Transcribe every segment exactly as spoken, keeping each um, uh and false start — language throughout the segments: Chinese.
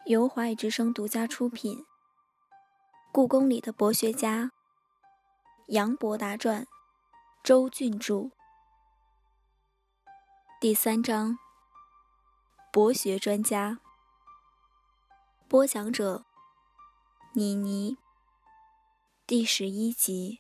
由华语之声独家出品。故宫里的博学家，杨伯达传，周俊著。第三章，博学专家。播讲者：倪妮。第十一集。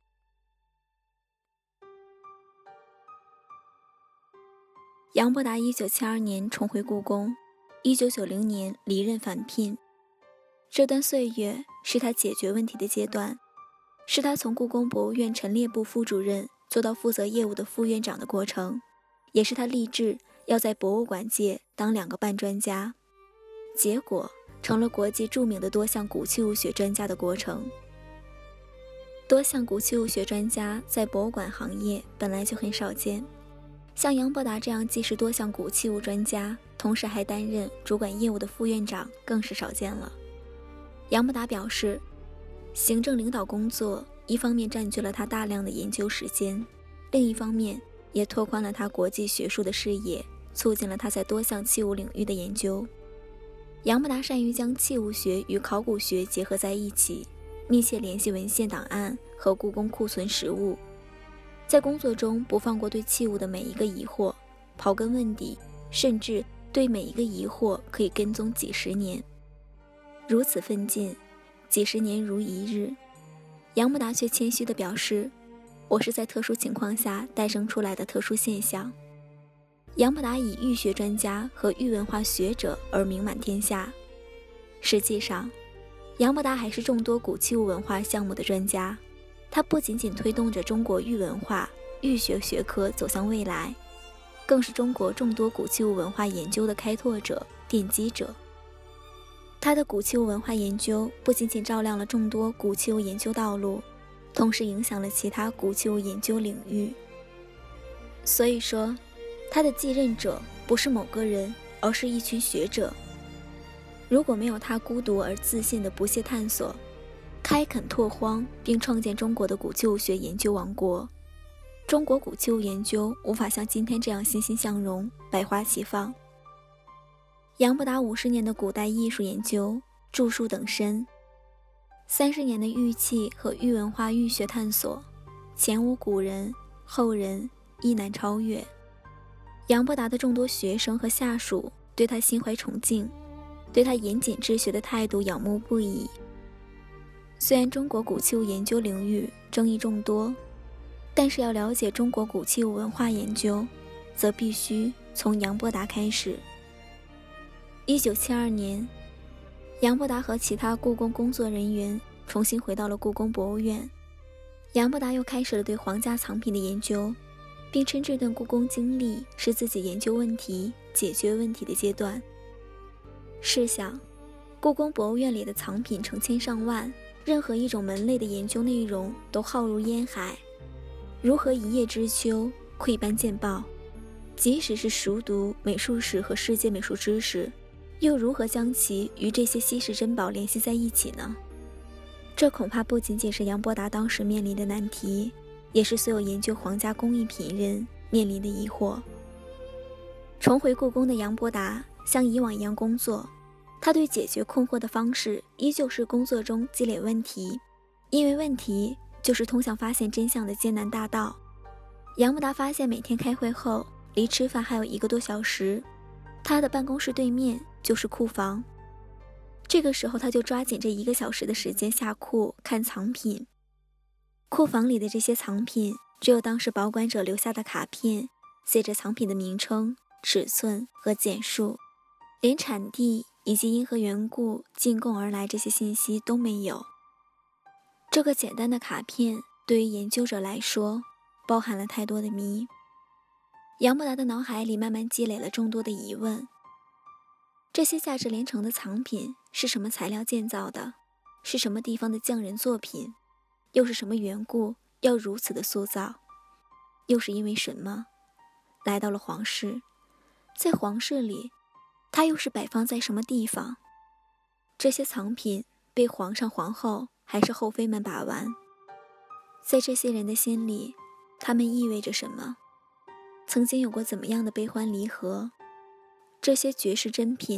杨伯达一九七二年重回故宫，一九九零年离任返聘。这段岁月是他解决问题的阶段，是他从故宫博物院陈列部副主任做到负责业务的副院长的过程，也是他立志要在博物馆界当两个半专家，结果成了国际著名的多项古器物学专家的过程。多项古器物学专家在博物馆行业本来就很少见，像杨伯达这样既是多项古器物专家，同时还担任主管业务的副院长更是少见了。杨伯达表示，行政领导工作一方面占据了他大量的研究时间，另一方面也拓宽了他国际学术的视野，促进了他在多项器物领域的研究。杨伯达善于将器物学与考古学结合在一起，密切联系文献档案和故宫库存实物，在工作中不放过对器物的每一个疑惑，刨根问底，甚至对每一个疑惑可以跟踪几十年。如此奋进，几十年如一日，杨伯达却谦虚地表示，我是在特殊情况下诞生出来的特殊现象。杨伯达以玉学专家和玉文化学者而名满天下。实际上，杨伯达还是众多古器物文化项目的专家，他不仅仅推动着中国玉文化、玉学学科走向未来，更是中国众多古器物文化研究的开拓者、奠基者。他的古器物文化研究不仅仅照亮了众多古器物研究道路，同时影响了其他古器物研究领域。所以说，他的继任者不是某个人，而是一群学者。如果没有他孤独而自信的不懈探索，开垦拓荒并创建中国的古器物学研究王国，中国古器物研究无法像今天这样欣欣向荣、百花齐放。杨伯达五十年的古代艺术研究著述等身，三十年的玉器和玉文化玉学探索，前无古人，后人亦难超越。杨伯达的众多学生和下属对他心怀崇敬，对他严谨治学的态度仰慕不已。虽然中国古器物研究领域争议众多，但是要了解中国古器物文化研究，则必须从杨伯达开始。一九七二年，杨伯达和其他故宫工作人员重新回到了故宫博物院。杨伯达又开始了对皇家藏品的研究，并称这段故宫经历是自己研究问题、解决问题的阶段。试想，故宫博物院里的藏品成千上万，任何一种门类的研究内容都浩如烟海，如何一叶知秋、窥斑见豹？即使是熟读美术史和世界美术知识，又如何将其与这些稀世珍宝联系在一起呢？这恐怕不仅仅是杨伯达当时面临的难题，也是所有研究皇家工艺品人面临的疑惑。重回故宫的杨伯达像以往一样工作，他对解决困惑的方式依旧是工作中积累问题，因为问题就是通向发现真相的艰难大道。杨伯达发现每天开会后，离吃饭还有一个多小时，他的办公室对面就是库房。这个时候他就抓紧这一个小时的时间下库看藏品。库房里的这些藏品只有当时保管者留下的卡片，写着藏品的名称、尺寸和件数，连产地以及因何缘故进贡而来这些信息都没有。这个简单的卡片对于研究者来说包含了太多的谜。杨伯达的脑海里慢慢积累了众多的疑问：这些价值连城的藏品是什么材料建造的？是什么地方的匠人作品？又是什么缘故要如此的塑造？又是因为什么来到了皇室？在皇室里，它又是摆放在什么地方？这些藏品被皇上、皇后还是后妃们把玩？在这些人的心里，它们意味着什么？曾经有过怎么样的悲欢离合？这些绝世珍品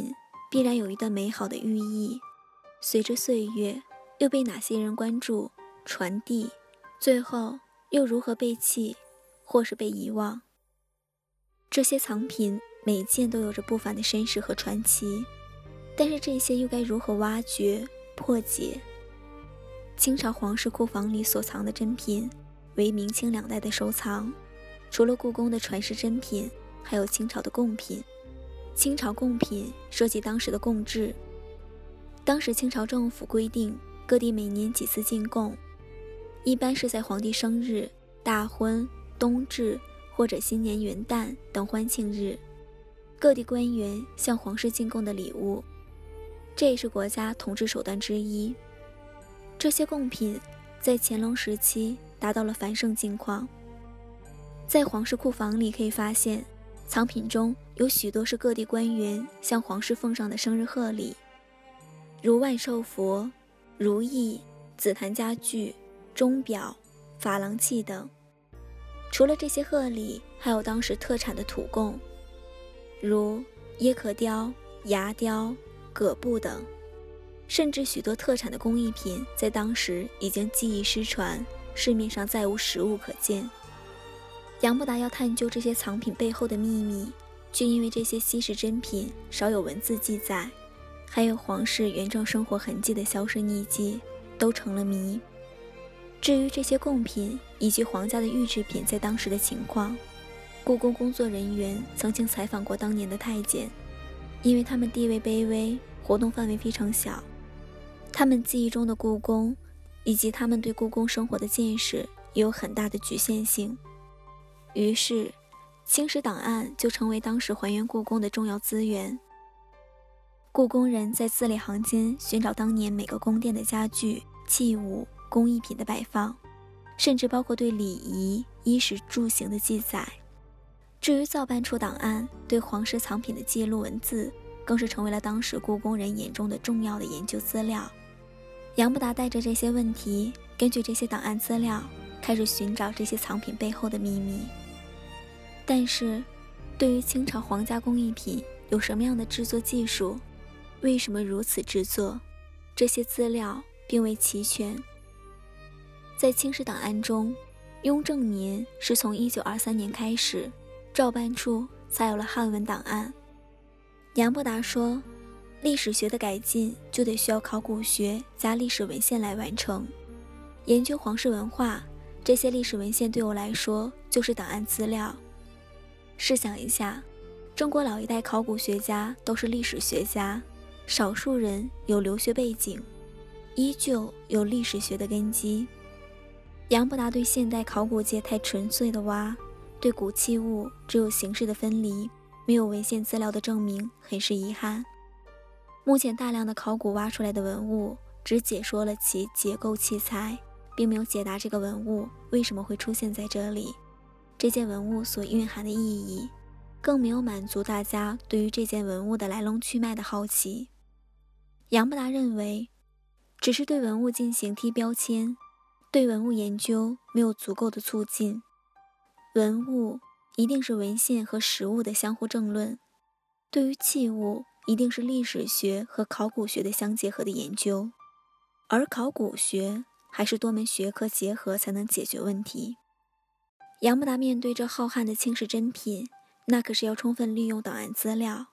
必然有一段美好的寓意，随着岁月又被哪些人关注、传递，最后又如何被弃或是被遗忘。这些藏品每件都有着不凡的身世和传奇，但是这些又该如何挖掘、破解？清朝皇室库房里所藏的珍品为明清两代的收藏，除了故宫的传世珍品，还有清朝的贡品。清朝贡品涉及当时的贡制，当时清朝政府规定各地每年几次进贡，一般是在皇帝生日、大婚、冬至或者新年元旦等欢庆日，各地官员向皇室进贡的礼物，这也是国家统治手段之一。这些贡品在乾隆时期达到了繁盛境况，在皇室库房里可以发现，藏品中有许多是各地官员向皇室奉上的生日贺礼，如万寿佛、如意、紫檀家具、钟表、珐琅器等。除了这些贺礼，还有当时特产的土贡，如椰壳雕、牙雕、葛布等，甚至许多特产的工艺品在当时已经技艺失传，市面上再无实物可见。杨伯达要探究这些藏品背后的秘密，却因为这些稀世珍品少有文字记载，还有皇室原正生活痕迹的销声匿迹，都成了谜。至于这些贡品以及皇家的御制品在当时的情况，故宫工作人员曾经采访过当年的太监，因为他们地位卑微，活动范围非常小，他们记忆中的故宫以及他们对故宫生活的见识也有很大的局限性。于是清史档案就成为当时还原故宫的重要资源。故宫人在字里行间寻找当年每个宫殿的家具、器物、工艺品的摆放，甚至包括对礼仪、衣食住行的记载。至于造办处档案对皇室藏品的记录文字，更是成为了当时故宫人眼中的重要的研究资料。杨伯达带着这些问题，根据这些档案资料，开始寻找这些藏品背后的秘密。但是，对于清朝皇家工艺品有什么样的制作技术，为什么如此制作，这些资料并未齐全。在清史档案中，雍正年是从一九二三年开始，照办处才有了汉文档案。杨伯达说，历史学的改进就得需要考古学加历史文献来完成。研究皇室文化，这些历史文献对我来说就是档案资料。试想一下，中国老一代考古学家都是历史学家，少数人有留学背景，依旧有历史学的根基。杨伯达对现代考古界太纯粹的挖，对古器物只有形式的分离，没有文献资料的证明，很是遗憾。目前大量的考古挖出来的文物，只解说了其结构器材，并没有解答这个文物为什么会出现在这里，这件文物所蕴含的意义，更没有满足大家对于这件文物的来龙去脉的好奇。杨伯达认为，只是对文物进行贴标签，对文物研究没有足够的促进。文物一定是文献和实物的相互争论，对于器物一定是历史学和考古学的相结合的研究，而考古学还是多门学科结合才能解决问题。杨伯达面对这浩瀚的清史珍品，那可是要充分利用档案资料。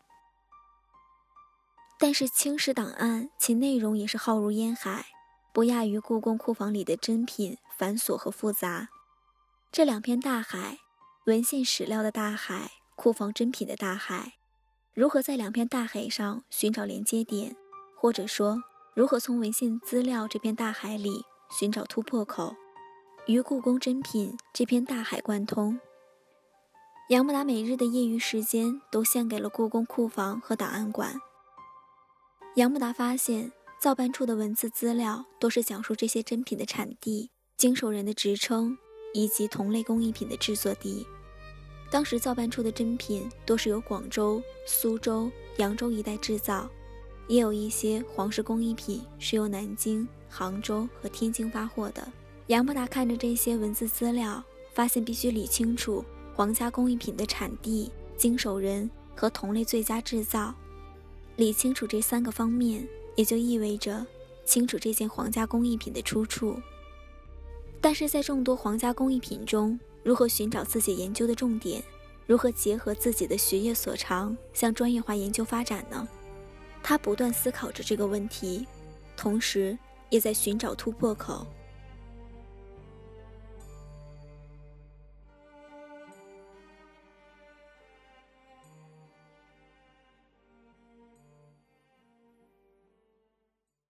但是清史档案其内容也是浩如烟海，不亚于故宫库房里的珍品繁琐和复杂。这两片大海，文献史料的大海，库房珍品的大海，如何在两片大海上寻找连接点，或者说如何从文献资料这片大海里寻找突破口，与故宫珍品这片大海贯通。杨伯达每日的业余时间都献给了故宫库房和档案馆。杨伯达发现，造办处的文字资料都是讲述这些珍品的产地、经手人的职称以及同类工艺品的制作地。当时造办处的珍品多是由广州、苏州、扬州一带制造，也有一些皇室工艺品是由南京、杭州和天津发货的。杨伯达看着这些文字资料，发现必须理清楚皇家工艺品的产地、经手人和同类最佳制造。 理清楚这三个方面，也就意味着清楚这件皇家工艺品的出处。但是在众多皇家工艺品中，如何寻找自己研究的重点，如何结合自己的学业所长向专业化研究发展呢？他不断思考着这个问题，同时也在寻找突破口。